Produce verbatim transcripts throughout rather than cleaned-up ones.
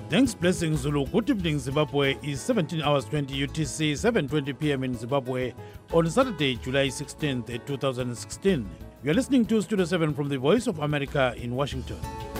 Thanks, Blessing Zulu. Good evening, Zimbabwe. Is seventeen hours twenty U T C, seven twenty p m in Zimbabwe on Saturday, July sixteenth, two thousand sixteen. You are listening to Studio seven from the Voice of America in Washington.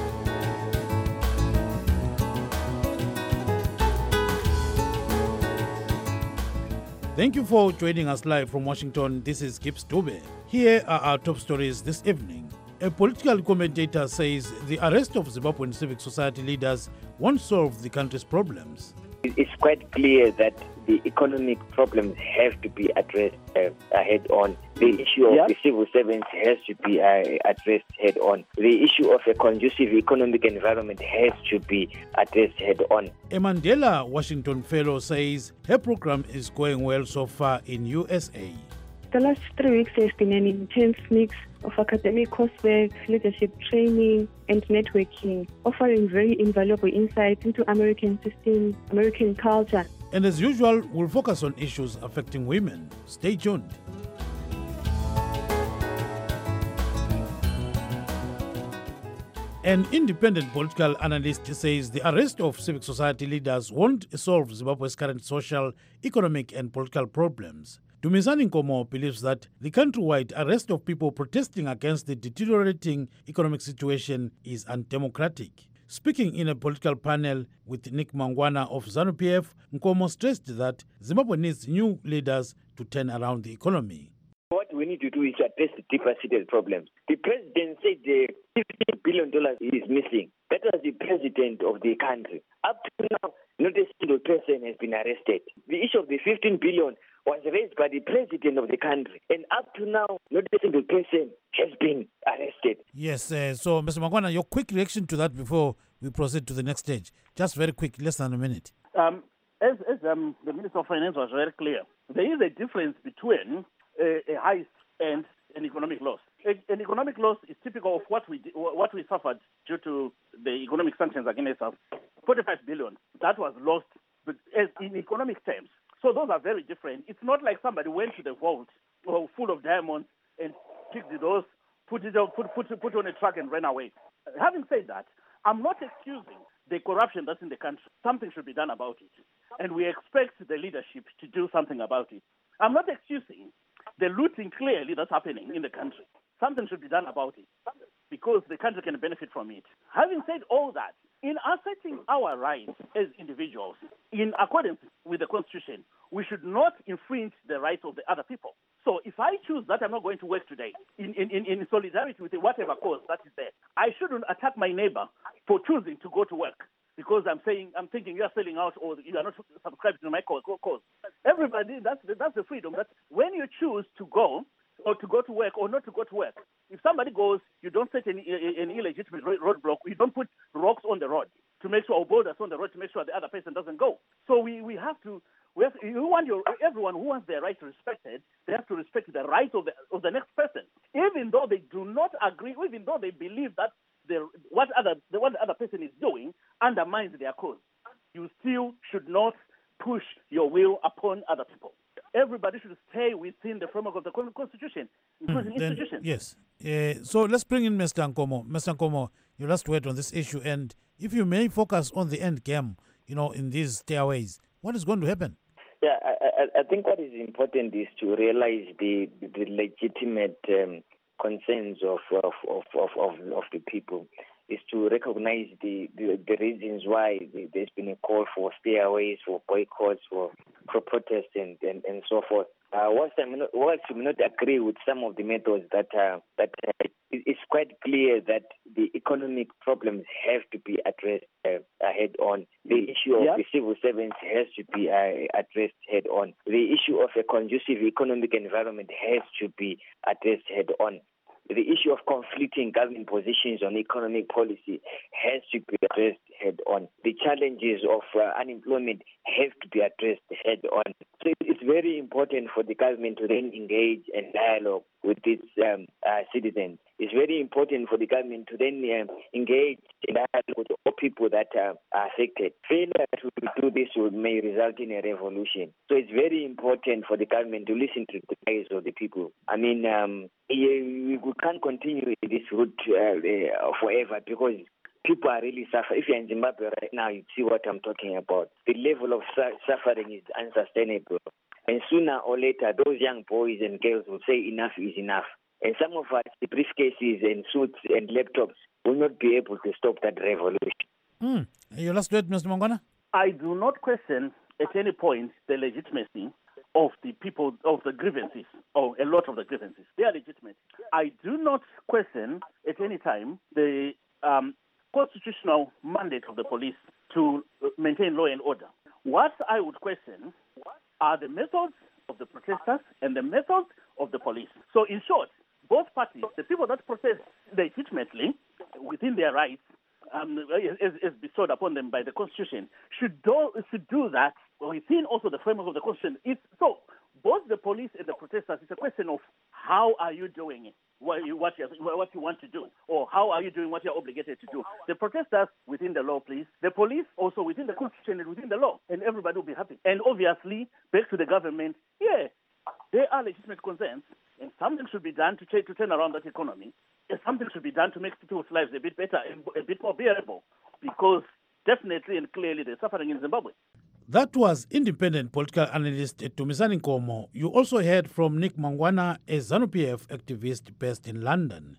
Thank you for joining us live from Washington. This is Gibbs Dube. Here are our top stories this evening. A political commentator says the arrest of Zimbabwean civic society leaders won't solve the country's problems. It's quite clear that the economic problems have to be addressed uh, head on. The issue of yeah. the civil servants has to be uh, addressed head on. The issue of a conducive economic environment has to be addressed head on. A Mandela Washington fellow says her program is going well so far in U S A. The last three weeks has been an intense mix of academic coursework, leadership training, and networking, offering very invaluable insights into American systems, American culture. And as usual, we'll focus on issues affecting women. Stay tuned. An independent political analyst says the arrest of civic society leaders won't solve Zimbabwe's current social, economic, and political problems. Dumisani Nkomo believes that the countrywide arrest of people protesting against the deteriorating economic situation is undemocratic. Speaking in a political panel with Nick Mangwana of ZANU P F, Nkomo stressed that Zimbabwe needs new leaders to turn around the economy. What we need to do is address the deeper-seated problems. The president said the fifteen billion dollars is missing. That was the president of the country. Up to now, not a single person has been arrested. The issue of the fifteen billion dollars was raised by the president of the country. And up to now, not a single person has been arrested. Yes, uh, so Mister Mangwana, your quick reaction to that before we proceed to the next stage. Just very quick, less than a minute. Um, as as um, the Minister of Finance was very clear, there is a difference between a, a heist and an economic loss. A, an economic loss is typical of what we what we suffered due to the economic sanctions against us. forty-five billion dollars, that was lost but as in economic terms. So those are very different. It's not like somebody went to the vault oh, full of diamonds and picked those, put it on, put, put, put on a truck and ran away. Having said that, I'm not excusing the corruption that's in the country. Something should be done about it. And we expect the leadership to do something about it. I'm not excusing the looting clearly that's happening in the country. Something should be done about it because the country can benefit from it. Having said all that, in asserting our rights as individuals, in accordance with the Constitution, we should not infringe the rights of the other people. So if I choose that I'm not going to work today in, in, in solidarity with whatever cause that is there, I shouldn't attack my neighbor for choosing to go to work because I'm saying I'm thinking you are selling out or you are not subscribing to my cause. cause. Everybody, that's the, that's the freedom. That when you choose to go or to go to work or not to go to work, if somebody goes, you don't set any an illegitimate roadblock. You don't put rocks on the road to make sure, or boulders on the road to make sure the other person doesn't go. So we, we have to. We have, you want your everyone who wants their rights respected. They have to respect the rights of the of the next person, even though they do not agree, even though they believe that the what other the what the other person is doing undermines their cause. You still should not push your will upon other people. Everybody should stay within the framework of the Constitution, including mm, then, institutions. Yes. Uh, so let's bring in Mister Nkomo. Mister Nkomo, your last word on this issue, and if you may focus on the end game, you know, in these stairways, what is going to happen? Yeah, I, I think what is important is to realize the the legitimate um, concerns of of, of, of, of of the people. Is to recognize the, the, the reasons why the, there's been a call for stairways, for boycotts, for, for protests, and, and, and so forth. Uh, whilst, I may not, whilst I may not agree with some of the methods that uh, that uh, it's quite clear that the economic problems have to be addressed uh, head on. The issue of yep. the civil servants has to be uh, addressed head on. The issue of a conducive economic environment has to be addressed head on. The issue of conflicting government positions on economic policy has to be addressed head on. The challenges of uh, unemployment have to be addressed head on. So it's very important for the government to then engage and dialogue with its um, uh, citizens. It's very important for the government to then um, engage in dialogue with all people that uh, are affected. Failure to do this will, may result in a revolution. So it's very important for the government to listen to the cries of the people. I mean, um, we can't continue this route uh, uh, forever because people are really suffering. If you're in Zimbabwe right now, you see what I'm talking about. The level of su- suffering is unsustainable. And sooner or later, those young boys and girls will say enough is enough. And some of us, the briefcases and suits and laptops will not be able to stop that revolution. Mm. Your last word, Mister Mangwana? I do not question at any point the legitimacy of the people, of the grievances, or a lot of the grievances. They are legitimate. I do not question at any time the um, constitutional mandate of the police to maintain law and order. What I would question are the methods of the protesters and the methods of the police. So in short, both parties, the people that protest legitimately within their rights, um, as, as bestowed upon them by the Constitution, should do, should do that within also the framework of the Constitution. It's, so both the police and the protesters, it's a question of how are you doing it, what you, what, you, what you want to do, or how are you doing what you're obligated to do. The protesters within the law, please. The police also within the Constitution and within the law, and everybody will be happy. And obviously, back to the government, yeah, there are legitimate concerns, and something should be done to, t- to turn around that economy, and something should be done to make people's lives a bit better and a bit more bearable, because definitely and clearly they're suffering in Zimbabwe. That was independent political analyst Dumisani Nkomo. You also heard from Nick Mangwana, a ZANU P F activist based in London.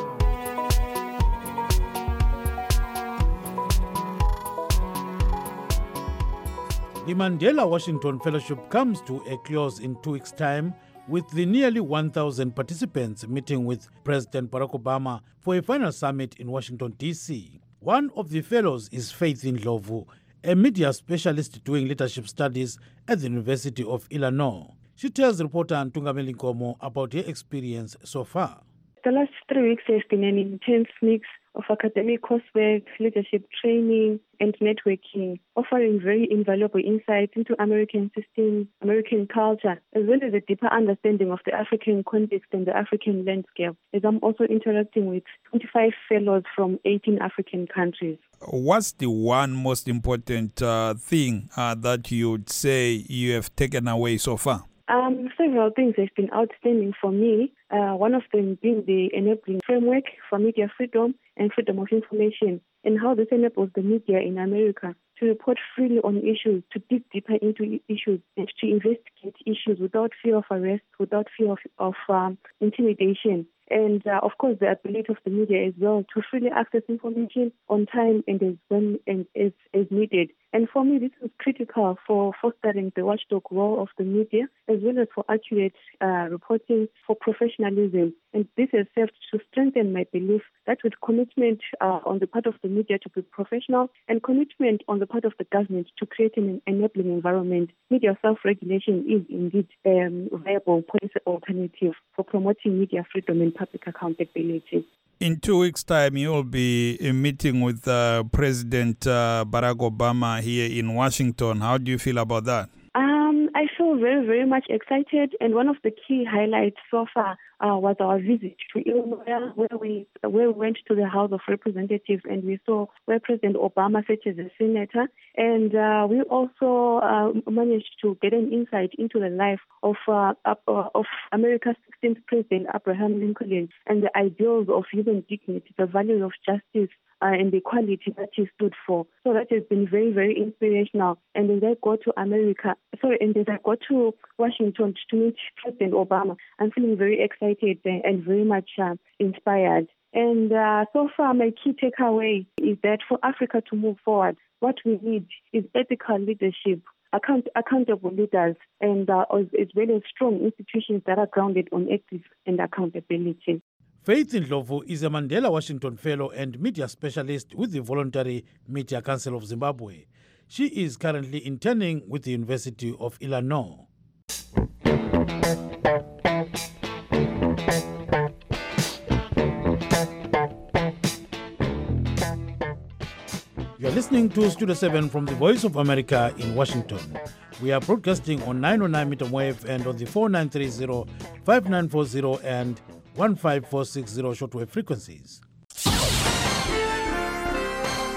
The Mandela Washington Fellowship comes to a close in two weeks' time, with the nearly one thousand participants meeting with President Barack Obama for a final summit in Washington, D C. One of the fellows is Faith Ndlovu, a media specialist doing leadership studies at the University of Illinois. She tells reporter Ntungameli Nkomo about her experience so far. The last three weeks have been an intense mix of academic coursework, leadership training, and networking, offering very invaluable insights into American systems, American culture, as well as a deeper understanding of the African context and the African landscape, as I'm also interacting with twenty-five fellows from eighteen African countries. What's the one most important uh, thing uh, that you would say you have taken away so far? Um, several things have been outstanding for me. Uh, one of them being the enabling framework for media freedom and freedom of information, and how this enables the media in America to report freely on issues, to dig deeper into issues, and to investigate issues without fear of arrest, without fear of, of um, intimidation. And, uh, of course, the ability of the media as well to freely access information on time and as when and as, as needed. And for me, this is critical for fostering the watchdog role of the media, as well as for accurate uh, reporting, for professionalism. And this has served to strengthen my belief that with commitment uh, on the part of the media to be professional and commitment on the part of the government to create an enabling environment, media self-regulation is indeed a um, viable policy alternative for promoting media freedom and public accountability. In two weeks' time, you will be meeting with uh, President uh, Barack Obama here in Washington. How do you feel about that? Um, I feel very, very much excited. And one of the key highlights so far uh, was our visit to Illinois, where we where we went to the House of Representatives and we saw where President Obama sat as a senator. And uh, we also uh, managed to get an insight into the life of uh, of America's sixteenth President, Abraham Lincoln, and the ideals of human dignity, the values of justice, Uh, and the equality that he stood for. So that has been very, very inspirational. And as I go to America, sorry, and as I go to Washington to meet President Obama, I'm feeling very excited and very much uh, inspired. And uh, so far, my key takeaway is that for Africa to move forward, what we need is ethical leadership, account- accountable leaders, and uh, as well as strong institutions that are grounded on ethics and accountability. Faith Ndlovu is a Mandela Washington Fellow and media specialist with the Voluntary Media Council of Zimbabwe. She is currently interning with the University of Illinois. You are listening to Studio seven from the Voice of America in Washington. We are broadcasting on nine oh nine meter wave and on the four nine three zero, five nine four zero and one five four six zero shortwave frequencies.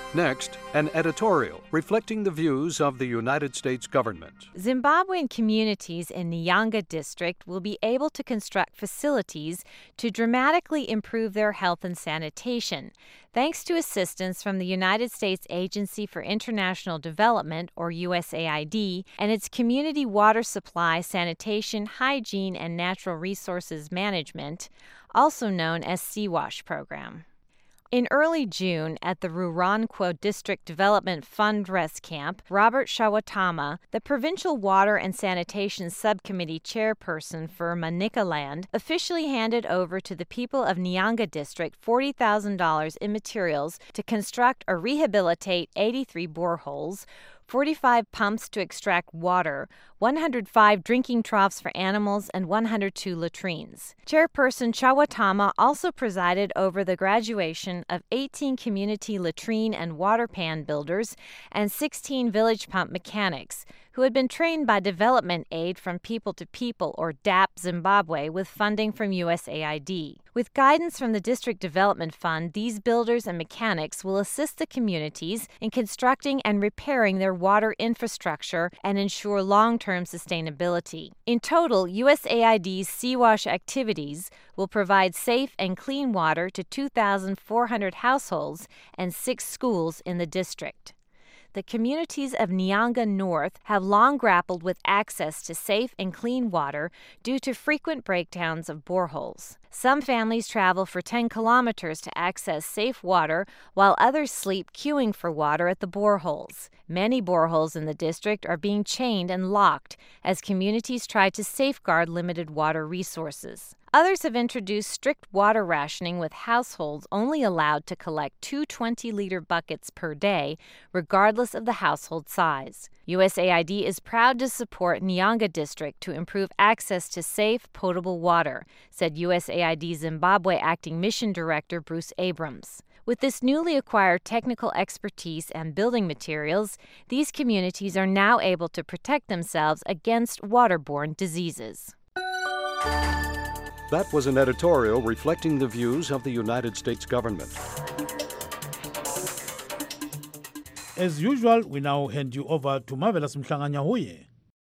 Next, an editorial reflecting the views of the United States government. Zimbabwean communities in Nyanga district will be able to construct facilities to dramatically improve their health and sanitation, thanks to assistance from the United States Agency for International Development, or U S A I D, and its Community Water Supply, Sanitation, Hygiene, and Natural Resources Management, also known as CWASH program. In early June, at the Rurankwo District Development Fund Rest Camp, Robert Shawatama, the Provincial Water and Sanitation Subcommittee chairperson for Manicaland, officially handed over to the people of Nyanga District forty thousand dollars in materials to construct or rehabilitate eighty-three boreholes, forty-five pumps to extract water, one hundred five drinking troughs for animals, and one hundred two latrines. Chairperson Chawatama also presided over the graduation of eighteen community latrine and water pan builders and sixteen village pump mechanics, who had been trained by Development Aid from People to People, or D A P Zimbabwe, with funding from U S A I D. With guidance from the District Development Fund, these builders and mechanics will assist the communities in constructing and repairing their water infrastructure and ensure long-term sustainability. In total, U S A I D's CWASH activities will provide safe and clean water to two thousand four hundred households and six schools in the district. The communities of Nyanga North have long grappled with access to safe and clean water due to frequent breakdowns of boreholes. Some families travel for ten kilometers to access safe water, while others sleep queuing for water at the boreholes. Many boreholes in the district are being chained and locked as communities try to safeguard limited water resources. Others have introduced strict water rationing, with households only allowed to collect two twenty-liter buckets per day, regardless of the household size. U S A I D is proud to support Nyanga District to improve access to safe, potable water, said U S A I D Zimbabwe Acting Mission Director Bruce Abrams. With this newly acquired technical expertise and building materials, these communities are now able to protect themselves against waterborne diseases. That was an editorial reflecting the views of the United States government. As usual, we now hand you over to Marvelous Mhlanga-Nyahuye.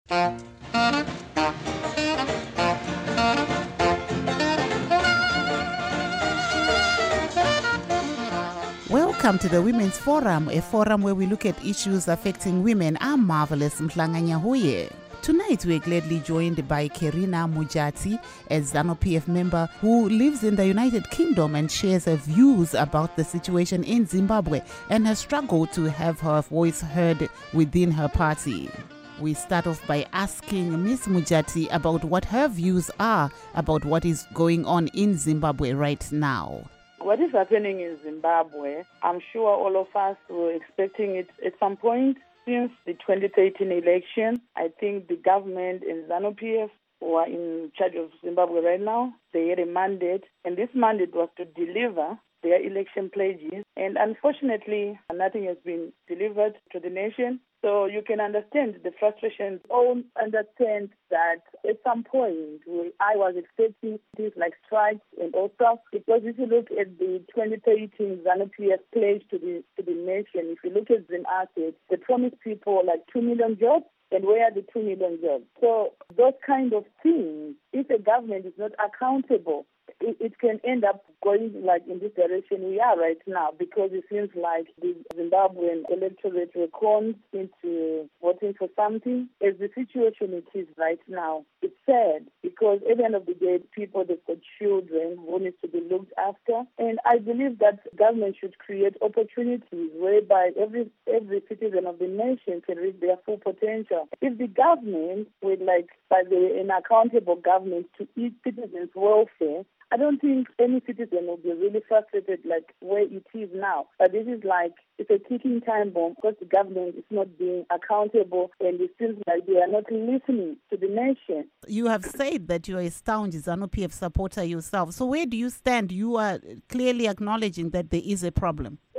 Welcome to the Women's Forum, a forum where we look at issues affecting women. I'm Marvelous Mhlanga-Nyahuye. Tonight, we're gladly joined by Kerina Mujati, a ZANU-P F member who lives in the United Kingdom and shares her views about the situation in Zimbabwe and her struggle to have her voice heard within her party. We start off by asking Miz Mujati about what her views are about what is going on in Zimbabwe right now. What is happening in Zimbabwe, I'm sure all of us were expecting it at some point. Since the twenty thirteen election, I think the government and ZANU-P F, who are in charge of Zimbabwe right now, they had a mandate, and this mandate was to deliver their election pledges. And unfortunately, nothing has been delivered to the nation. So you can understand the frustration. All understand that at some point, I was expecting things like strikes and all stuff, because if you look at the twenty thirteen ZANU-P F pledge to the to the nation, if you look at Zim Assets, they promised people like two million jobs. And where are the two million jobs? So those kind of things, if a government is not accountable, it, it can end up going like in this direction we are right now, because it seems like the Zimbabwean electorate were conned into voting for something. As the situation it is right now, it's sad, because at the end of the day, people, they've got children who need to be looked after. And I believe that government should create opportunities whereby every every citizen of the nation can reach their full potential. If the government would like, by the an accountable government to eat citizens' welfare, I don't think any citizen will be really frustrated like where it is now. But this is like, it's a ticking time bomb, because the government is not being accountable, and it seems like they are not listening to the nation. You have said that you are a staunch ZANU-P F supporter yourself. So where do you stand? You are clearly acknowledging that there is a problem.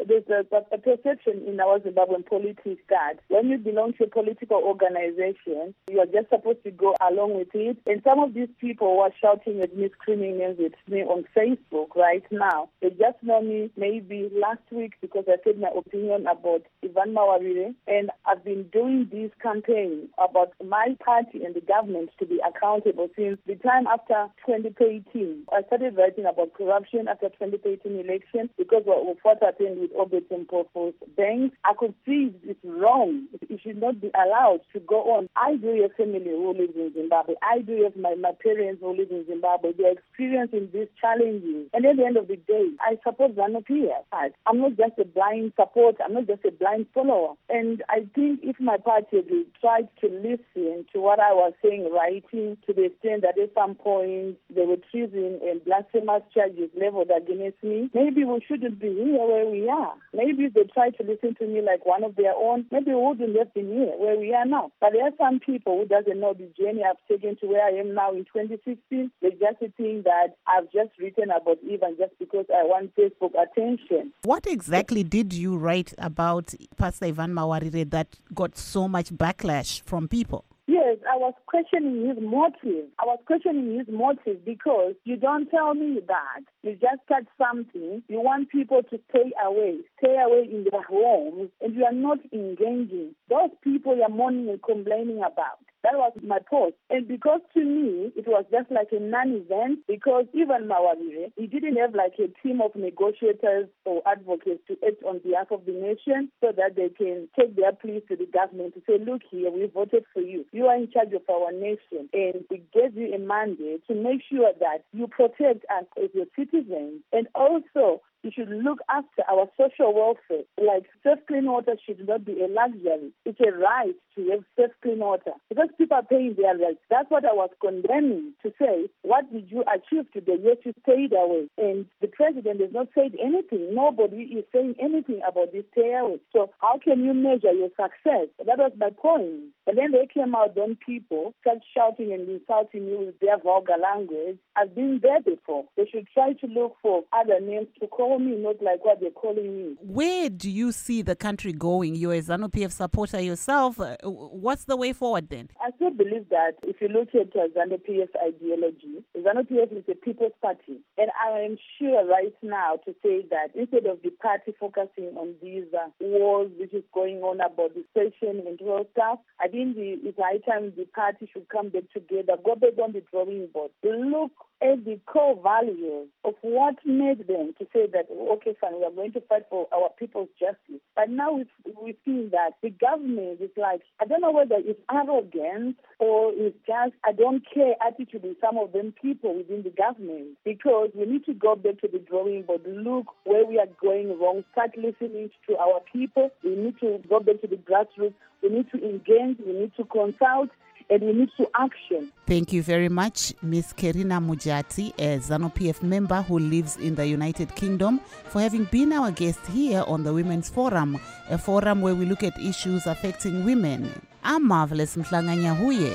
there's a, a perception in our Zimbabwean politics that when you belong to a political organization, you are just supposed to go along with it. And some of these people who are shouting at me, screaming at me on Facebook right now, they just know me maybe last week because I said my opinion about Evan Mawarire, and I've been doing this campaign about my party and the government to be accountable since the time after twenty thirteen. I started writing about corruption after twenty thirteen election because of what happened with Obed Mpofo's banks. I could see it's wrong. It should not be allowed to go on. I do have family who lives in Zimbabwe. I do have my, my parents who live in Zimbabwe. They are experiencing these challenges. And at the end of the day, I support ZANU-P F. I'm not just a blind supporter. I'm not just a blind follower. And I think if my party tried to listen to what I was saying, writing, to the extent that at some point there were treason and blasphemous charges leveled against me, maybe we shouldn't be here where we are. Maybe if they tried to listen to me like one of their own, maybe we wouldn't have been here where we are now. But there are some people who doesn't know the journey I've taken to where I am now in twenty sixteen. They just think that I've just written about Evan just because I want Facebook attention. What exactly did you write about Pastor Evan Mawarire that got so much backlash from people? Yes, I was questioning his motive. I was questioning his motive because you don't tell me that you just start something, you want people to stay away, stay away in their homes, and you are not engaging. Those people you are mourning and complaining about. That was my post. And because to me, it was just like a non-event because even Mawarire, he didn't have like a team of negotiators or advocates to act on behalf of the nation so that they can take their pleas to the government to say, look here, we voted for you. You are in charge of our nation. And we gave you a mandate to make sure that you protect us as your citizens. And also, you should look after our social welfare. Like safe clean water should not be a luxury. It's a right to have safe clean water. Because people are paying their rights. That's what I was condemning to say. What did you achieve today? Yes, you stayed away. And the president has not said anything. Nobody is saying anything about this stay away. So how can you measure your success? That was my point. And then they came out, then people started shouting and insulting you with their vulgar language. I've been there before. They should try to look for other names to call me, not like what they're calling me. Where do you see the country going? You're a ZANU-P F supporter yourself. What's the way forward then? I still believe that if you look at uh, ZANU-P F ideology, ZANU-P F is a people's party. And I am sure right now to say that instead of the party focusing on these uh, wars which is going on about the session and all stuff, I think the, it's high time the party should come back together, go back on the drawing board, look at the core values of what made them to say that, okay, fine, we are going to fight for our people's justice. But now we've, we've seen that the government is like, I don't know whether it's arrogant or it's just, I don't care attitude in some of them people within the government, because we need to go back to the drawing board, look where we are going wrong, start listening to our people. We need to go back to the grassroots. We need to engage. We need to consult. And we need to action. Thank you very much, Miz Kerina Mujati, a ZANU-P F member who lives in the United Kingdom, for having been our guest here on the Women's Forum, a forum where we look at issues affecting women. I'm Marvelous Mhlanga-Nyahuye.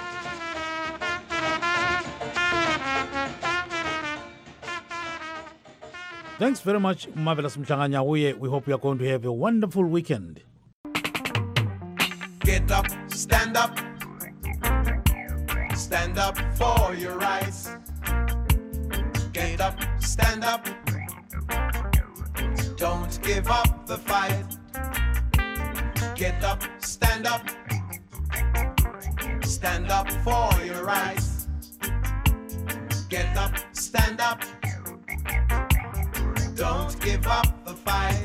Thanks very much, Marvelous Mhlanga-Nyahuye. We hope you are going to have a wonderful weekend. Get up, stand up. Stand up for your rights. Get up, stand up. Don't give up the fight. Get up, stand up. Stand up for your rights. Get up, stand up. Don't give up the fight.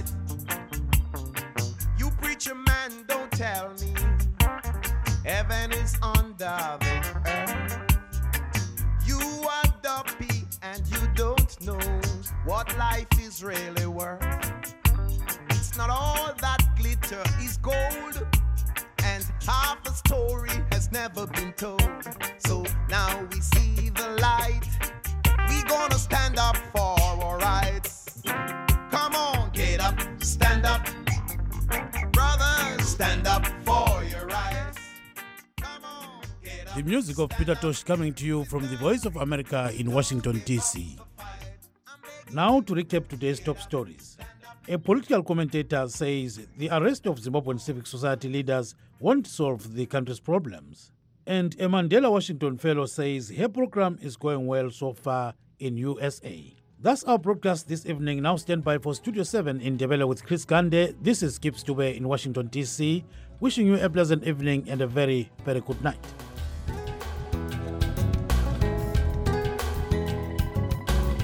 You preacher man, don't tell me heaven is under the earth. You are dopey and you don't know what life is really worth. It's not all that glitter is gold, and half a story has never been told. So now we see the light. We gonna stand up for our rights. Come on, get up, stand up. Brothers, stand up for your rights. The music of Peter Tosh coming to you from the Voice of America in Washington, D C. Now to recap today's top stories. A political commentator says the arrest of Zimbabwean civic society leaders won't solve the country's problems. And a Mandela Washington fellow says her program is going well so far in U S A. That's our broadcast this evening. Now stand by for Studio seven in Ndebele with Chris Gande. This is Skip Stube in Washington, D C, wishing you a pleasant evening and a very, very good night.